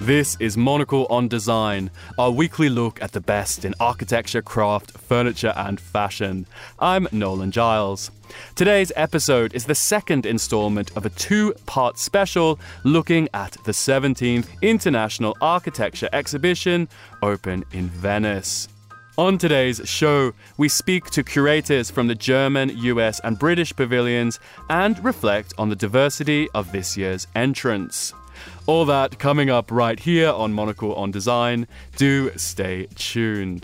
This is Monocle on Design, our weekly look at the best in architecture, craft, furniture and fashion. I'm Nolan Giles. Today's episode is the second installment of a two-part special looking at the 17th International Architecture Exhibition, open in Venice. On today's show, we speak to curators from the German, US and British pavilions and reflect on the diversity of this year's entrance. All that coming up right here on Monocle on Design. Do stay tuned.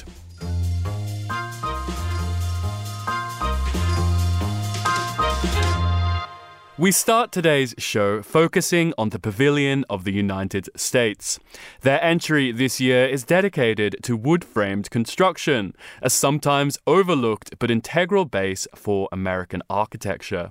We start today's show focusing on the Pavilion of the United States. Their entry this year is dedicated to wood-framed construction, a sometimes overlooked but integral base for American architecture.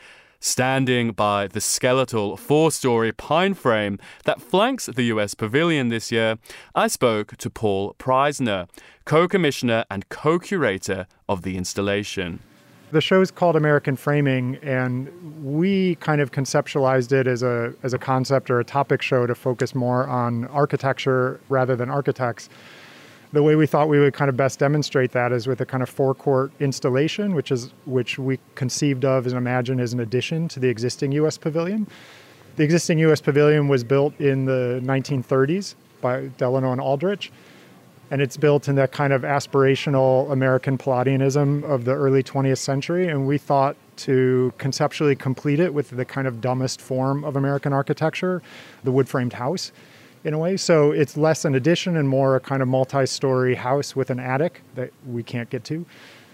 Standing by the skeletal four-story pine frame that flanks the US Pavilion this year, I spoke to Paul Preisner, co-commissioner and co-curator of the installation. The show's called American Framing, and we kind of conceptualized it as a concept or a topic show to focus more on architecture rather than architects. The way we thought we would kind of best demonstrate that is with a kind of forecourt installation, which we conceived of and imagined as an addition to the existing U.S. Pavilion. The existing U.S. Pavilion was built in the 1930s by Delano and Aldrich, and it's built in that kind of aspirational American Palladianism of the early 20th century, and we thought to conceptually complete it with the kind of dumbest form of American architecture, the wood-framed house. In a way. So it's less an addition and more a kind of multi-story house with an attic that we can't get to.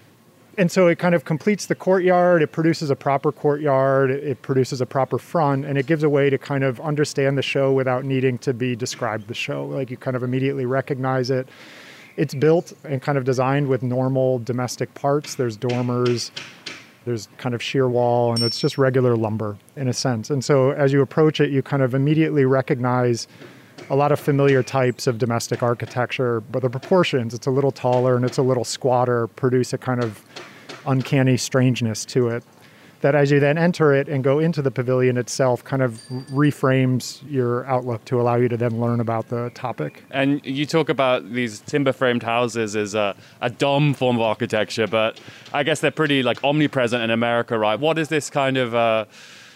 And so it kind of completes the courtyard, it produces a proper courtyard, it produces a proper front, and it gives a way to kind of understand the show without needing to be described the show. Like you kind of immediately recognize it. It's built and kind of designed with normal domestic parts. There's dormers, there's kind of shear wall, and it's just regular lumber in a sense. And so as you approach it, you kind of immediately recognize a lot of familiar types of domestic architecture, but the proportions, it's a little taller and it's a little squatter, produce a kind of uncanny strangeness to it that as you then enter it and go into the pavilion itself kind of reframes your outlook to allow you to then learn about the topic. And you talk about these timber-framed houses as a dumb form of architecture, but I guess they're pretty like omnipresent in America, right? What is this kind of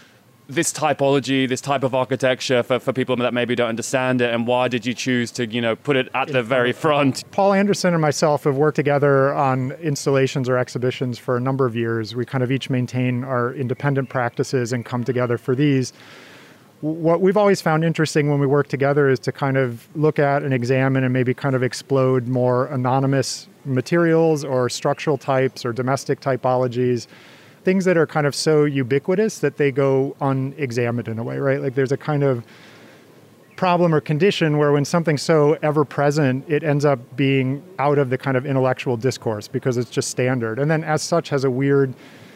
this typology, this type of architecture for people that maybe don't understand it, and why did you choose to, put it at the very front? Paul Anderson and myself have worked together on installations or exhibitions for a number of years. We kind of each maintain our independent practices and come together for these. What we've always found interesting when we work together is to kind of look at and examine and maybe kind of explode more anonymous materials or structural types or domestic typologies, things that are kind of so ubiquitous that they go unexamined in a way, right? Like there's a kind of problem or condition where when something's so ever-present, it ends up being out of the kind of intellectual discourse because it's just standard. And then as such has a weird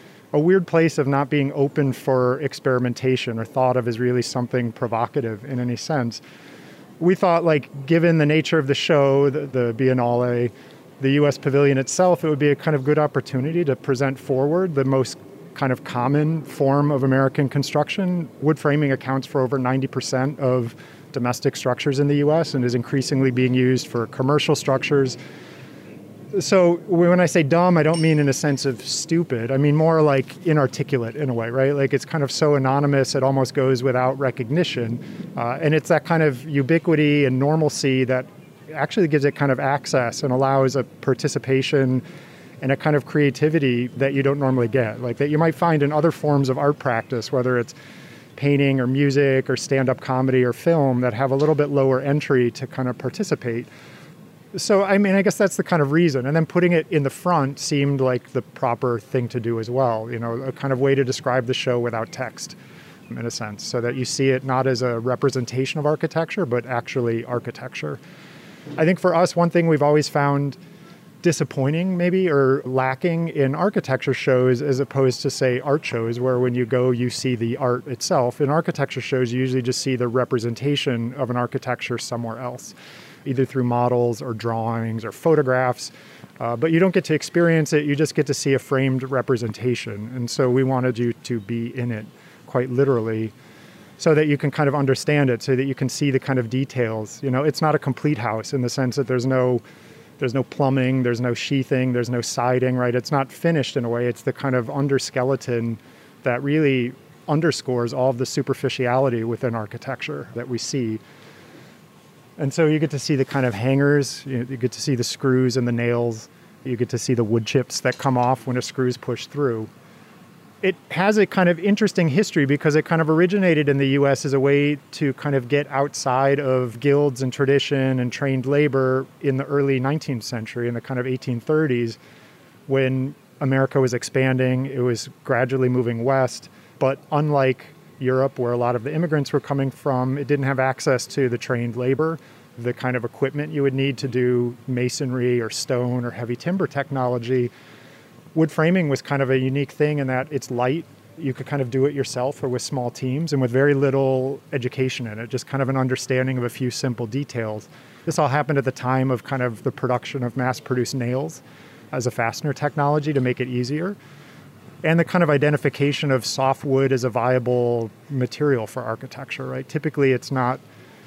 place of not being open for experimentation or thought of as really something provocative in any sense. We thought like given the nature of the show, the Biennale, the U.S. Pavilion itself, it would be a kind of good opportunity to present forward the most kind of common form of American construction. Wood framing accounts for over 90% of domestic structures in the U.S. and is increasingly being used for commercial structures. So when I say dumb, I don't mean in a sense of stupid. I mean more like inarticulate in a way, right? Like it's kind of so anonymous, it almost goes without recognition. And it's that kind of ubiquity and normalcy that actually gives it kind of access and allows a participation and a kind of creativity that you don't normally get, like that you might find in other forms of art practice, whether it's painting or music or stand-up comedy or film that have a little bit lower entry to kind of participate. So, I mean, I guess that's the kind of reason. And then putting it in the front seemed like the proper thing to do as well, a kind of way to describe the show without text, in a sense, so that you see it not as a representation of architecture, but actually architecture. I think for us, one thing we've always found disappointing maybe or lacking in architecture shows as opposed to, say, art shows where when you go, you see the art itself. In architecture shows, you usually just see the representation of an architecture somewhere else, either through models or drawings or photographs. But you don't get to experience it. You just get to see a framed representation. And so we wanted you to be in it quite literally. so that you can kind of understand it, so that you can see the kind of details. It's not a complete house in the sense that there's no plumbing, there's no sheathing, there's no siding, right? It's not finished in a way. It's the kind of underskeleton that really underscores all of the superficiality within architecture that we see. And so you get to see the kind of hangers, you get to see the screws and the nails, you get to see the wood chips that come off when a screw is pushed through. It has a kind of interesting history because it kind of originated in the US as a way to kind of get outside of guilds and tradition and trained labor in the early 19th century, in the kind of 1830s, when America was expanding. It was gradually moving west. But unlike Europe, where a lot of the immigrants were coming from, it didn't have access to the trained labor, the kind of equipment you would need to do masonry or stone or heavy timber technology. Wood framing was kind of a unique thing in that it's light. You could kind of do it yourself or with small teams and with very little education in it, just kind of an understanding of a few simple details. This all happened at the time of kind of the production of mass-produced nails as a fastener technology to make it easier, and the kind of identification of softwood as a viable material for architecture, right? Typically, it's not,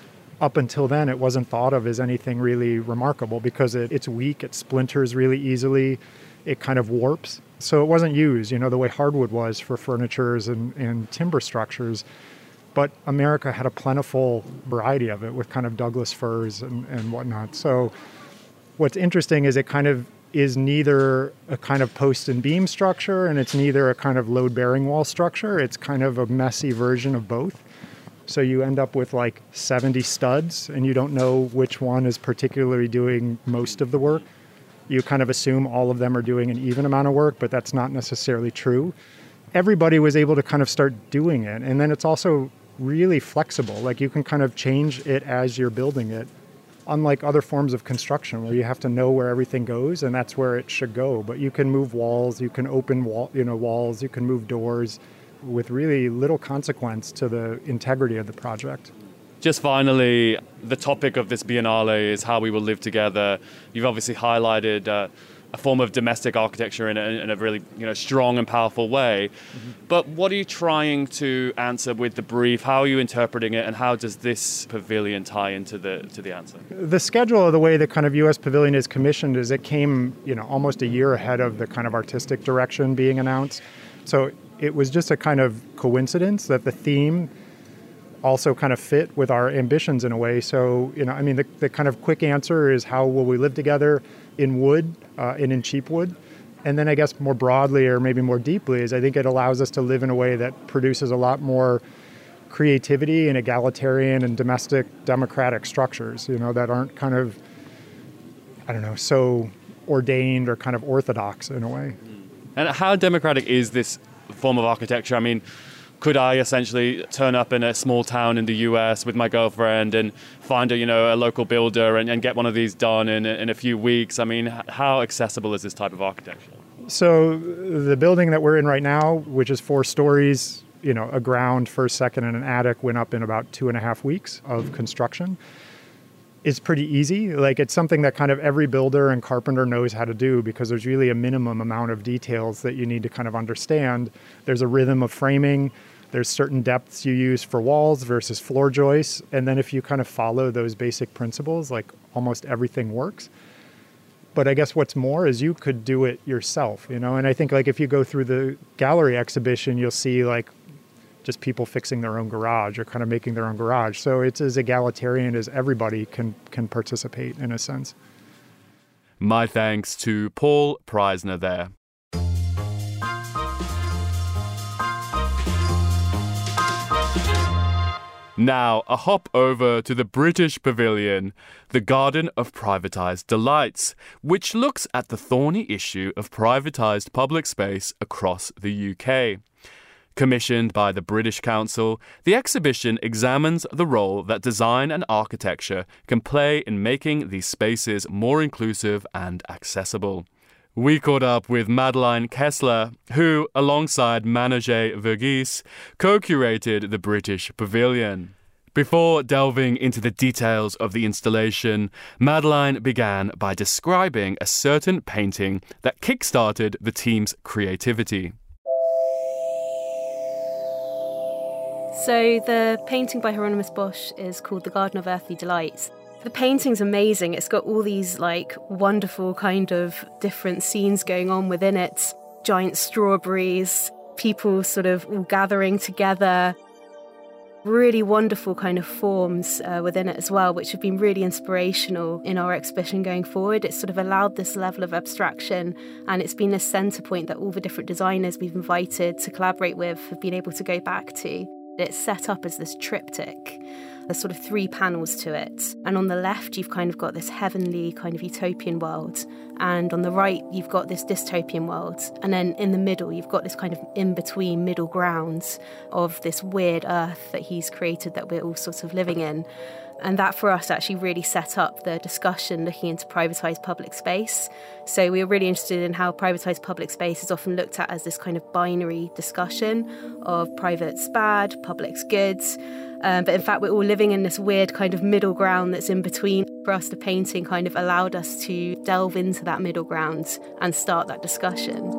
up until then, it wasn't thought of as anything really remarkable because it's weak, it splinters really easily, it kind of warps. So it wasn't used, the way hardwood was for furnitures and timber structures. But America had a plentiful variety of it with kind of Douglas firs and whatnot. So what's interesting is it kind of is neither a kind of post and beam structure and it's neither a kind of load-bearing wall structure. It's kind of a messy version of both. So you end up with like 70 studs and you don't know which one is particularly doing most of the work. You kind of assume all of them are doing an even amount of work, but that's not necessarily true. Everybody was able to kind of start doing it. And then it's also really flexible. Like you can kind of change it as you're building it, unlike other forms of construction where you have to know where everything goes and that's where it should go. But you can move walls, you can open walls, you can move doors with really little consequence to the integrity of the project. Just finally, the topic of this Biennale is how we will live together. You've obviously highlighted a form of domestic architecture in a really strong and powerful way. Mm-hmm. But what are you trying to answer with the brief? How are you interpreting it, and how does this pavilion tie into the answer? The schedule of the way the kind of U.S. Pavilion is commissioned is it came almost a year ahead of the kind of artistic direction being announced. So it was just a kind of coincidence that the theme also kind of fit with our ambitions in a way. So, the kind of quick answer is how will we live together in wood and in cheap wood? And then I guess more broadly or maybe more deeply is I think it allows us to live in a way that produces a lot more creativity and egalitarian and domestic democratic structures, that aren't kind of, so ordained or kind of orthodox in a way. And how democratic is this form of architecture? I mean, could I essentially turn up in a small town in the US with my girlfriend and find a local builder and get one of these done in a few weeks? I mean, how accessible is this type of architecture? So the building that we're in right now, which is 4 stories, a ground, first, second, and an attic, went up in about 2.5 weeks of construction. It's pretty easy. Like it's something that kind of every builder and carpenter knows how to do because there's really a minimum amount of details that you need to kind of understand. There's a rhythm of framing. There's certain depths you use for walls versus floor joists. And then if you kind of follow those basic principles, like almost everything works. But I guess what's more is you could do it yourself, and I think like if you go through the gallery exhibition, you'll see like just people fixing their own garage or kind of making their own garage. So it's as egalitarian as everybody can participate in a sense. My thanks to Paul Preisner there. Now, a hop over to the British Pavilion, the Garden of Privatised Delights, which looks at the thorny issue of privatised public space across the UK. Commissioned by the British Council, the exhibition examines the role that design and architecture can play in making these spaces more inclusive and accessible. We caught up with Madeleine Kessler, who, alongside Manojay Verghese, co-curated the British Pavilion. Before delving into the details of the installation, Madeleine began by describing a certain painting that kick-started the team's creativity. So the painting by Hieronymus Bosch is called The Garden of Earthly Delights. The painting's amazing. It's got all these wonderful kind of different scenes going on within it. Giant strawberries, people sort of all gathering together. Really wonderful kind of forms within it as well, which have been really inspirational in our exhibition going forward. It's sort of allowed this level of abstraction, and it's been a centre point that all the different designers we've invited to collaborate with have been able to go back to. It's set up as this triptych. There's sort of 3 panels to it. And on the left, you've kind of got this heavenly kind of utopian world. And on the right, you've got this dystopian world. And then in the middle, you've got this kind of in-between middle ground of this weird earth that he's created that we're all sort of living in. And that for us actually really set up the discussion looking into privatised public space. So we were really interested in how privatised public space is often looked at as this kind of binary discussion of private's bad, public's good. But in fact, we're all living in this weird kind of middle ground that's in between. For us, the painting kind of allowed us to delve into that middle ground and start that discussion.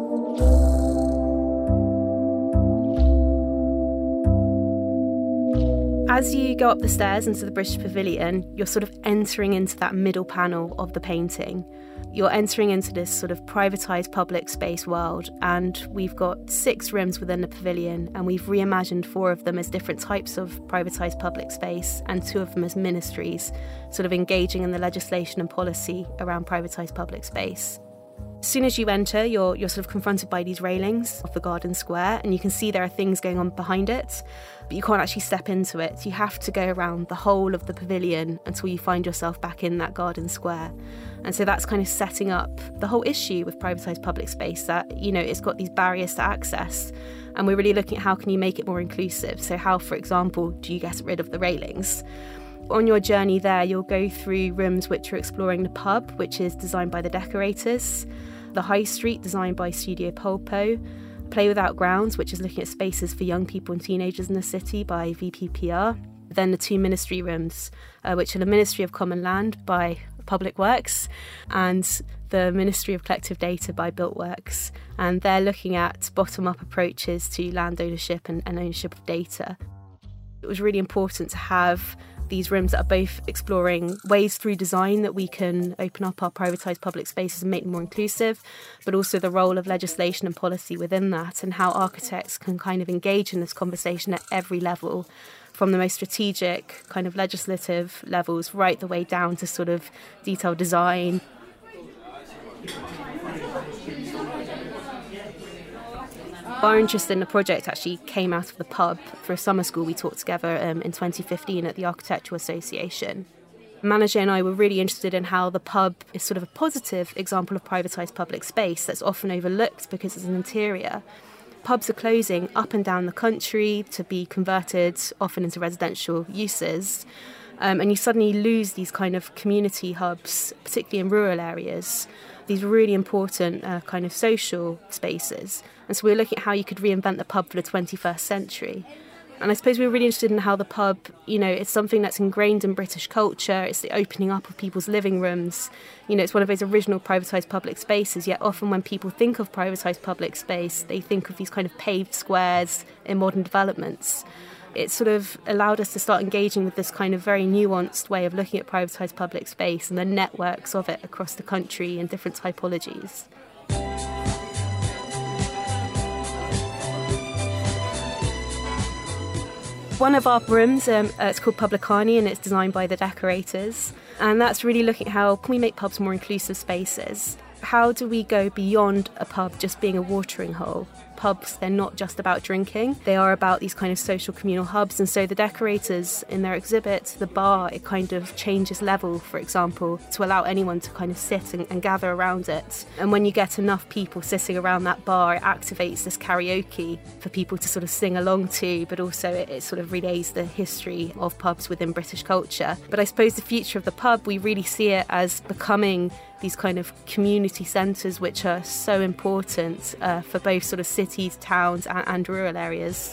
As you go up the stairs into the British Pavilion, you're sort of entering into that middle panel of the painting. You're entering into this sort of privatised public space world, and we've got 6 rooms within the pavilion, and we've reimagined 4 of them as different types of privatised public space and 2 of them as ministries, sort of engaging in the legislation and policy around privatised public space. As soon as you enter, you're sort of confronted by these railings of the garden square, and you can see there are things going on behind it, but you can't actually step into it. You have to go around the whole of the pavilion until you find yourself back in that garden square. And so that's kind of setting up the whole issue with privatised public space, that, it's got these barriers to access. And we're really looking at how can you make it more inclusive. So how, for example, do you get rid of the railings? On your journey there, you'll go through rooms which are exploring the pub, which is designed by the decorators, the High Street, designed by Studio Polpo, Play Without Grounds, which is looking at spaces for young people and teenagers in the city by VPPR, then the 2 ministry rooms, which are the Ministry of Common Land by Public Works and the Ministry of Collective Data by Builtworks. And they're looking at bottom-up approaches to land ownership and ownership of data. It was really important to have these rooms that are both exploring ways through design that we can open up our privatised public spaces and make them more inclusive, but also the role of legislation and policy within that, and how architects can kind of engage in this conversation at every level, from the most strategic kind of legislative levels right the way down to sort of detailed design. Our interest in the project actually came out of the pub for a summer school we taught together in 2015 at the Architectural Association. Manager and I were really interested in how the pub is sort of a positive example of privatised public space that's often overlooked because it's an interior. Pubs are closing up and down the country to be converted often into residential uses. And you suddenly lose these kind of community hubs, particularly in rural areas, these really important kind of social spaces. And so we were looking at how you could reinvent the pub for the 21st century. And I suppose we were really interested in how the pub, it's something that's ingrained in British culture. It's the opening up of people's living rooms. It's one of those original privatised public spaces, yet often when people think of privatised public space, they think of these kind of paved squares in modern developments. It sort of allowed us to start engaging with this kind of very nuanced way of looking at privatised public space and the networks of it across the country and different typologies. One of our rooms, it's called Publicani, and it's designed by the decorators. And that's really looking at how can we make pubs more inclusive spaces? How do we go beyond a pub just being a watering hole? Pubs, they're not just about drinking. They are about these kind of social communal hubs. And so the decorators in their exhibit, the bar, it kind of changes level, for example, to allow anyone to kind of sit and gather around it. And when you get enough people sitting around that bar, it activates this karaoke for people to sort of sing along to, but also it sort of relays the history of pubs within British culture. But I suppose the future of the pub, we really see it as becoming these kind of community centres which are so important for both sort of cities, towns and rural areas.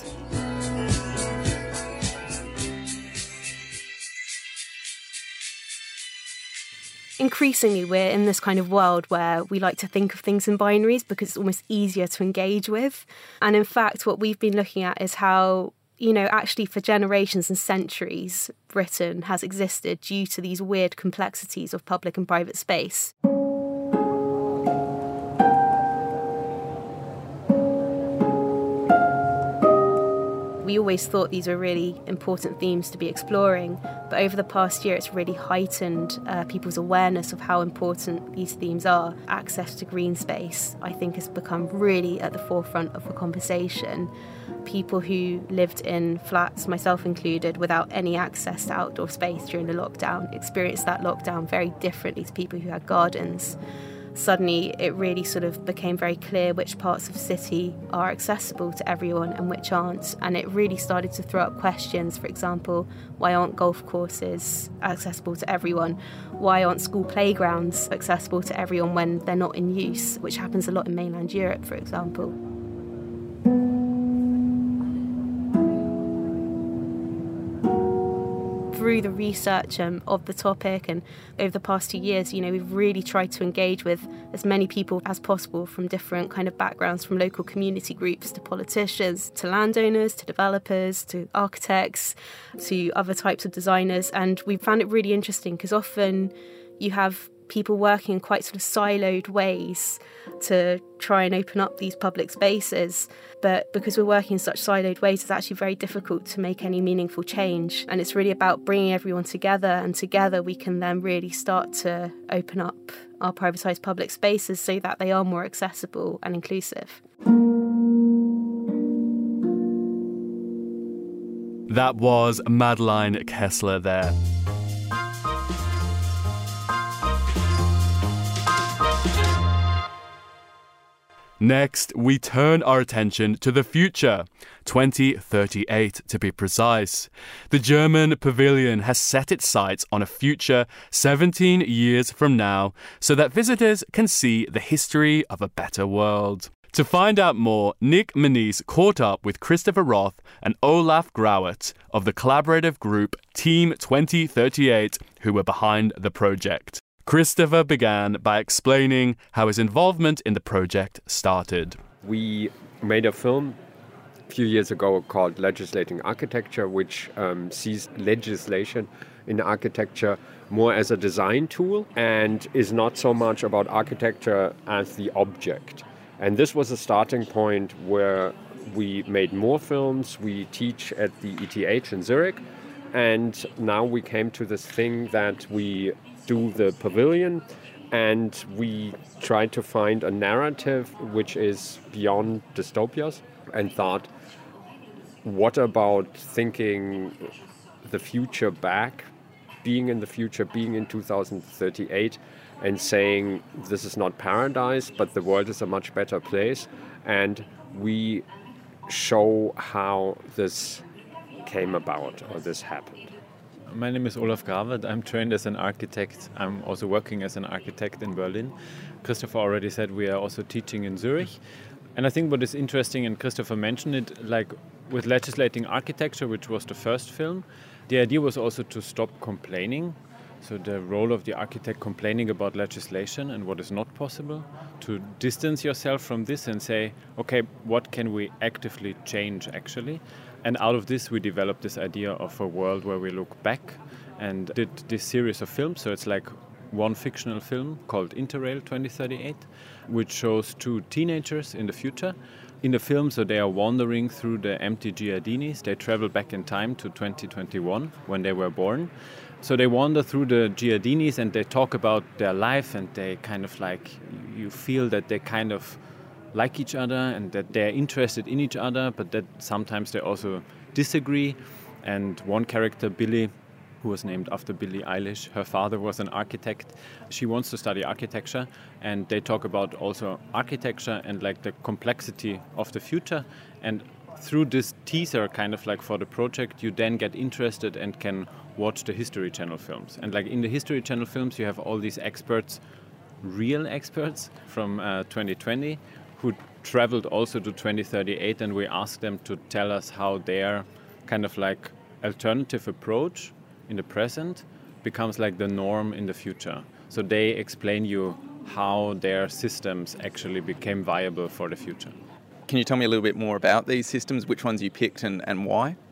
Increasingly, we're in this kind of world where we like to think of things in binaries because it's almost easier to engage with. And in fact, what we've been looking at is how actually for generations and centuries, Britain has existed due to these weird complexities of public and private space. We always thought these were really important themes to be exploring, but over the past year it's really heightened people's awareness of how important these themes are. Access to green space, I think, has become really at the forefront of the conversation. People who lived in flats, myself included, without any access to outdoor space during the lockdown experienced that lockdown very differently to people who had gardens. Suddenly it really sort of became very clear which parts of the city are accessible to everyone and which aren't, and it really started to throw up questions. For example, why aren't golf courses accessible to everyone? Why aren't school playgrounds accessible to everyone when they're not in use, which happens a lot in mainland Europe, for example. Through the research of the topic and over the past 2 years, we've really tried to engage with as many people as possible from different kind of backgrounds, from local community groups to politicians, to landowners, to developers, to architects, to other types of designers. And we found it really interesting because often you have people working in quite sort of siloed ways to try and open up these public spaces. But because we're working in such siloed ways, it's actually very difficult to make any meaningful change. And it's really about bringing everyone together, and together we can then really start to open up our privatised public spaces so that they are more accessible and inclusive. That was Madeleine Kessler there. Next, we turn our attention to the future, 2038 to be precise. The German pavilion has set its sights on a future 17 years from now so that visitors can see the history of a better world. To find out more, Nick Moniz caught up with Christopher Roth and Olaf Grauert of the collaborative group Team 2038, who were behind the project. Christopher began by explaining how his involvement in the project started. We made a film a few years ago called Legislating Architecture, which sees legislation in architecture more as a design tool and is not so much about architecture as the object. And this was a starting point where we made more films. We teach at the ETH in Zurich, and now we came to this thing that we do the pavilion, and we tried to find a narrative which is beyond dystopias, and thought, what about thinking the future back, being in the future, being in 2038, and saying this is not paradise, but the world is a much better place, and we show how this came about or this happened. My name is Olaf Grauert. I'm trained as an architect. I'm also working as an architect in Berlin. Christopher already said we are also teaching in Zurich. And I think what is interesting, and Christopher mentioned it, like with Legislating Architecture, which was the first film, the idea was also to stop complaining. So the role of the architect complaining about legislation and what is not possible, to distance yourself from this and say, okay, what can we actively change actually? And out of this, we developed this idea of a world where we look back and did this series of films. So it's like one fictional film called Interrail 2038, which shows two teenagers in the future. In the film, so they are wandering through the empty Giardinis. They travel back in time to 2021 when they were born. So they wander through the Giardinis and they talk about their life, and they kind of like, you feel that they kind of like each other and that they're interested in each other, but that sometimes they also disagree. And one character, Billy, who was named after Billie Eilish, her father was an architect. She wants to study architecture, and they talk about also architecture and like the complexity of the future. And through this teaser kind of like for the project, you then get interested and can watch the History Channel films. And like in the History Channel films, you have all these experts, real experts from 2020, who traveled also to 2038, and we asked them to tell us how their kind of like alternative approach in the present becomes like the norm in the future. So they explain you how their systems actually became viable for the future. Can you tell me a little bit more about these systems, which ones you picked and why?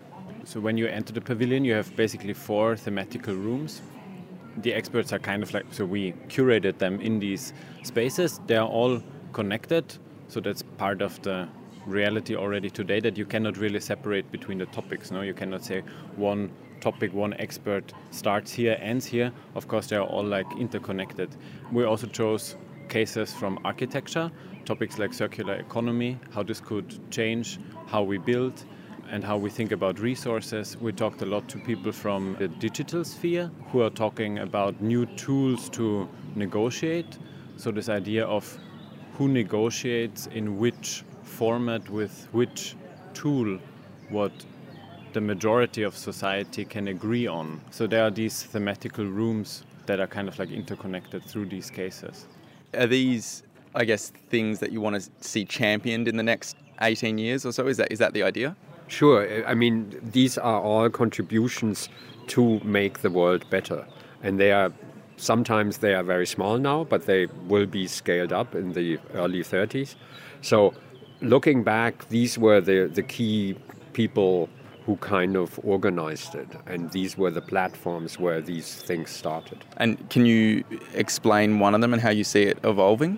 So when you enter the pavilion, you have basically 4 thematical rooms. The experts are kind of like, so we curated them in these spaces. They are all connected, so that's part of the reality already today, that you cannot really separate between the topics. No, you cannot say one topic, one expert starts here, ends here. Of course, they are all like interconnected. We also chose cases from architecture, topics like circular economy, how this could change how we build and how we think about resources. We talked a lot to people from the digital sphere who are talking about new tools to negotiate. So this idea of who negotiates in which format with which tool, what the majority of society can agree on. So there are these thematical rooms that are kind of like interconnected through these cases. Are these, I guess, things that you want to see championed in the next 18 years or so? Is that the idea? Sure. I mean, these are all contributions to make the world better. And sometimes they are very small now, but they will be scaled up in the early 30s. So looking back, these were the key people who kind of organized it. And these were the platforms where these things started. And can you explain one of them and how you see it evolving?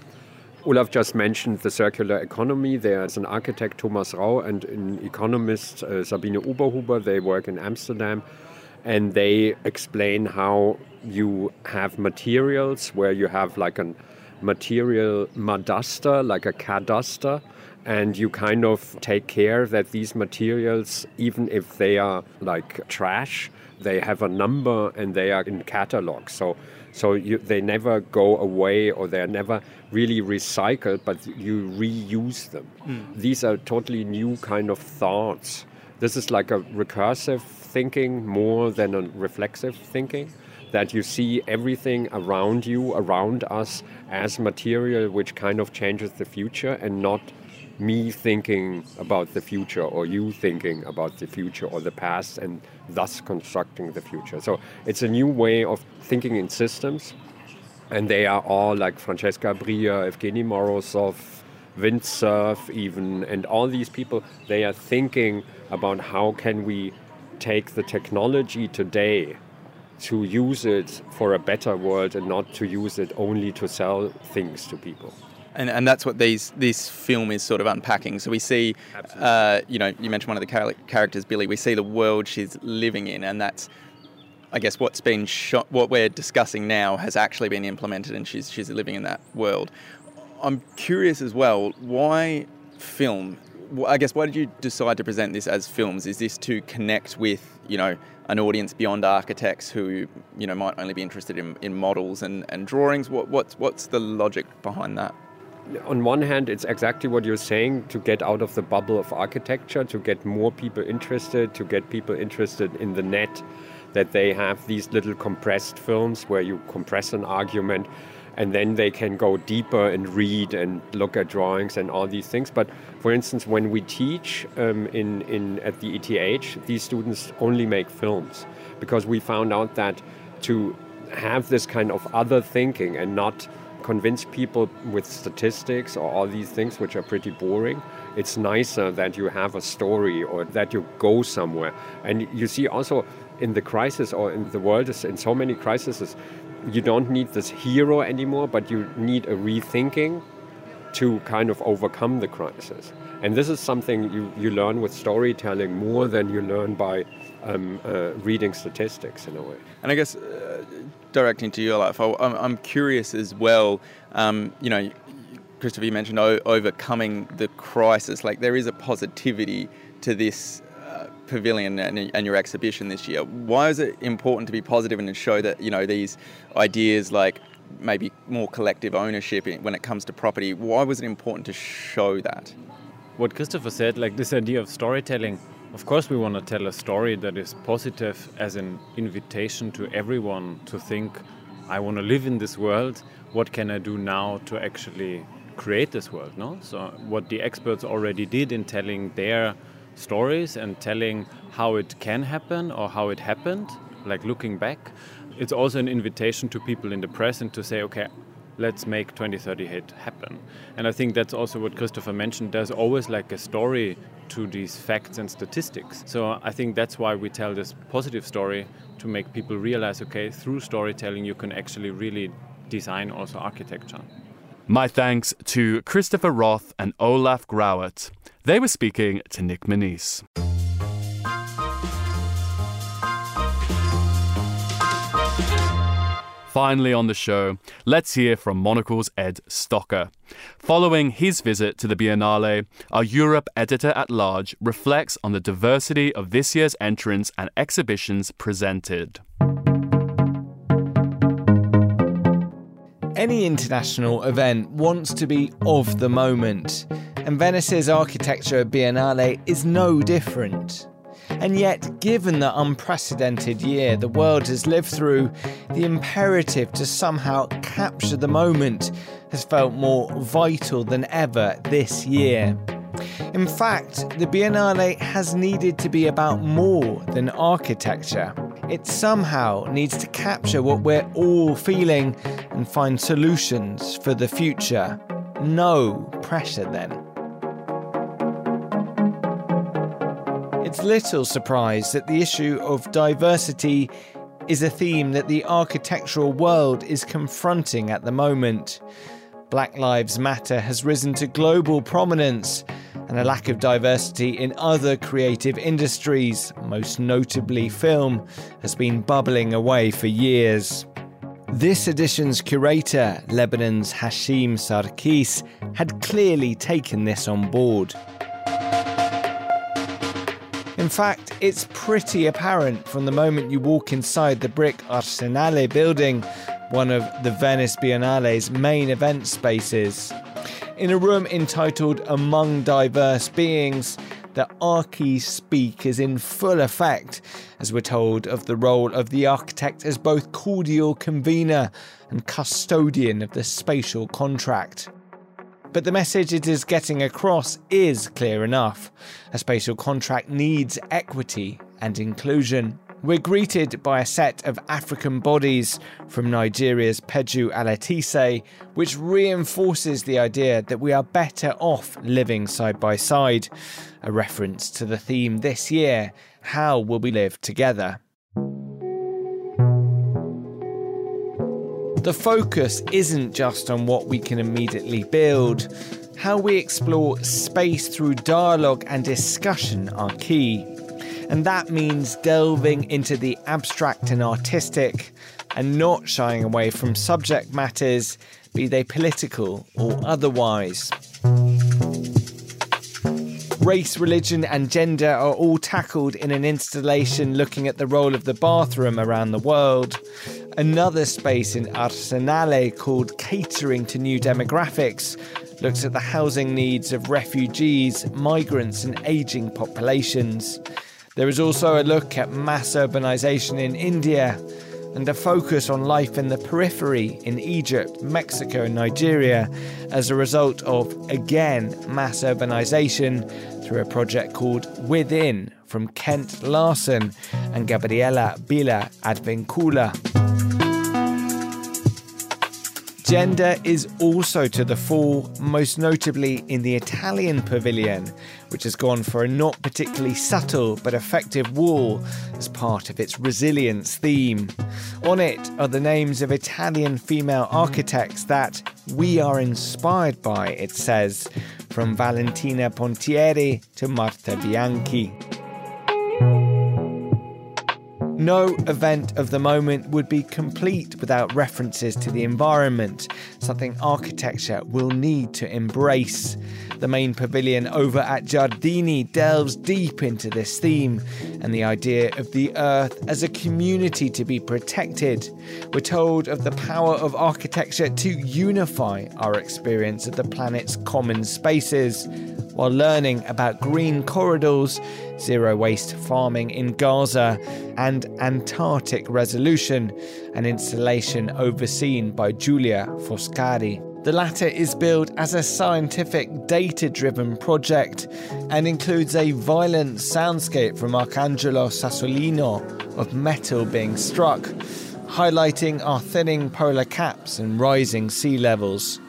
Olaf just mentioned the circular economy. There's an architect, Thomas Rau, and an economist, Sabine Oberhuber. They work in Amsterdam. And they explain how you have materials where you have like a material madaster, like a cadaster, and you kind of take care that these materials, even if they are like trash, they have a number and they are in catalogs. So they never go away or they're never really recycled, but you reuse them. These are totally new kind of thoughts. This is like a recursive thinking more than a reflexive thinking, that you see everything around you, around us, as material which kind of changes the future, and not me thinking about the future or you thinking about the future or the past and thus constructing the future. So it's a new way of thinking in systems, and they are all like Francesca Bria, Evgeny Morozov, Windsurf even, and all these people, they are thinking about how can we take the technology today to use it for a better world and not to use it only to sell things to people. And that's what this film is sort of unpacking. So we see, you mentioned one of the characters, Billy. We see the world she's living in, and that's, I guess, what's been shot. What we're discussing now has actually been implemented, and she's living in that world. I'm curious as well, why film? I guess, why did you decide to present this as films? Is this to connect with, an audience beyond architects who, might only be interested in models and drawings? What's the logic behind that? On one hand, it's exactly what you're saying, to get out of the bubble of architecture, to get more people interested, to get people interested in the net, that they have these little compressed films where you compress an argument and then they can go deeper and read and look at drawings and all these things. But for instance, when we teach at the ETH, these students only make films, because we found out that to have this kind of other thinking and not convince people with statistics or all these things which are pretty boring, it's nicer that you have a story or that you go somewhere. And you see also in the crisis, or in the world is in so many crises, you don't need this hero anymore, but you need a rethinking to kind of overcome the crisis. And this is something you learn with storytelling more than you learn by reading statistics in a way. And I guess directing to your life, I'm curious as well, Christopher, you mentioned overcoming the crisis. Like, there is a positivity to this pavilion and your exhibition this year. Why is it important to be positive and to show that, these ideas like maybe more collective ownership when it comes to property, why was it important to show that? What Christopher said, like this idea of storytelling, of course we want to tell a story that is positive as an invitation to everyone to think, I want to live in this world, what can I do now to actually create this world, no? So what the experts already did in telling their stories and telling how it can happen or how it happened, like looking back, it's also an invitation to people in the present to say, okay, let's make 2038 happen. And I think that's also what Christopher mentioned. There's always like a story to these facts and statistics. So I think that's why we tell this positive story, to make people realize, okay, through storytelling you can actually really design also architecture. My thanks to Christopher Roth and Olaf Grauert. They were speaking to Nick Manise. Finally on the show, let's hear from Monocle's Ed Stocker. Following his visit to the Biennale, our Europe editor-at-large reflects on the diversity of this year's entrants and exhibitions presented. Any international event wants to be of the moment, and Venice's Architecture Biennale is no different. And yet, given the unprecedented year the world has lived through, the imperative to somehow capture the moment has felt more vital than ever this year. In fact, the Biennale has needed to be about more than architecture. It somehow needs to capture what we're all feeling and find solutions for the future. No pressure then. It's little surprise that the issue of diversity is a theme that the architectural world is confronting at the moment. Black Lives Matter has risen to global prominence, and a lack of diversity in other creative industries, most notably film, has been bubbling away for years. This edition's curator, Lebanon's Hashim Sarkis, had clearly taken this on board. In fact, it's pretty apparent from the moment you walk inside the brick Arsenale building, one of the Venice Biennale's main event spaces. In a room entitled Among Diverse Beings, the Archies speak is in full effect, as we're told of the role of the architect as both cordial convener and custodian of the spatial contract. But the message it is getting across is clear enough. A spatial contract needs equity and inclusion. We're greeted by a set of African bodies from Nigeria's Peju Alatise, which reinforces the idea that we are better off living side by side. A reference to the theme this year, how will we live together? The focus isn't just on what we can immediately build. How we explore space through dialogue and discussion are key. And that means delving into the abstract and artistic, and not shying away from subject matters, be they political or otherwise. Race, religion and gender are all tackled in an installation looking at the role of the bathroom around the world. Another space in Arsenale, called Catering to New Demographics, looks at the housing needs of refugees, migrants and ageing populations. There is also a look at mass urbanization in India, and a focus on life in the periphery in Egypt, Mexico and Nigeria as a result of, again, mass urbanization through a project called Within from Kent Larson and Gabriela Bila Advincula. Gender is also to the fore, most notably in the Italian pavilion, which has gone for a not particularly subtle but effective wall as part of its resilience theme. On it are the names of Italian female architects that we are inspired by, it says, from Valentina Pontieri to Marta Bianchi. No event of the moment would be complete without references to the environment, something architecture will need to embrace. The main pavilion over at Giardini delves deep into this theme and the idea of the earth as a community to be protected. We're told of the power of architecture to unify our experience of the planet's common spaces, while learning about green corridors, zero-waste farming in Gaza, and Antarctic Resolution, an installation overseen by Giulia Foscari. The latter is billed as a scientific, data-driven project and includes a violent soundscape from Arcangelo Sassolino of metal being struck, highlighting our thinning polar caps and rising sea levels.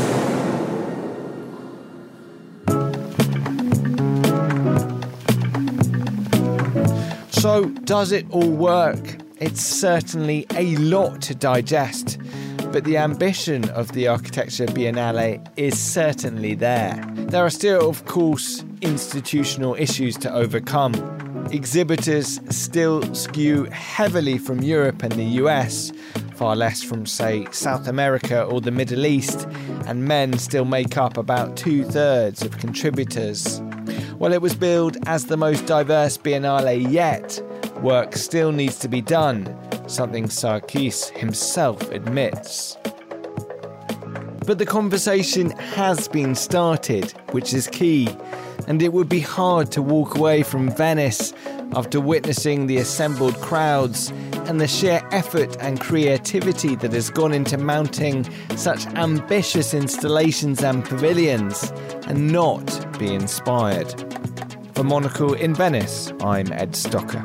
So, does it all work? It's certainly a lot to digest, but the ambition of the Architecture Biennale is certainly there. There are still, of course, institutional issues to overcome. Exhibitors still skew heavily from Europe and the US, far less from, say, South America or the Middle East, and men still make up about 2/3 of contributors. While it was billed as the most diverse Biennale yet, work still needs to be done, something Sarkis himself admits. But the conversation has been started, which is key, and it would be hard to walk away from Venice after witnessing the assembled crowds and the sheer effort and creativity that has gone into mounting such ambitious installations and pavilions and not be inspired. For Monocle in Venice, I'm Ed Stocker.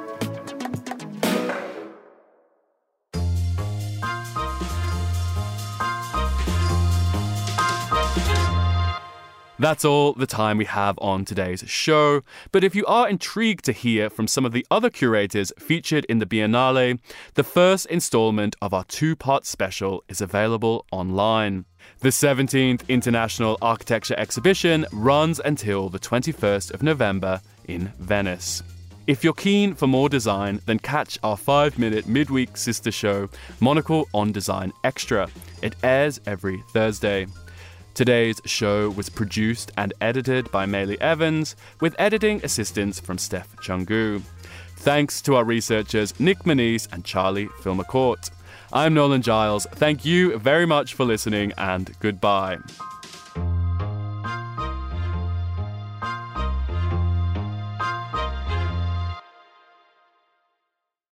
That's all the time we have on today's show, but if you are intrigued to hear from some of the other curators featured in the Biennale, the first installment of our 2-part special is available online. The 17th International Architecture Exhibition runs until the 21st of November in Venice. If you're keen for more design, then catch our 5-minute midweek sister show, Monocle on Design Extra. It airs every Thursday. Today's show was produced and edited by Maylee Evans, with editing assistance from Steph Chungu. Thanks to our researchers Nick Manise and Charlie Filmercourt. I'm Nolan Giles. Thank you very much for listening, and goodbye.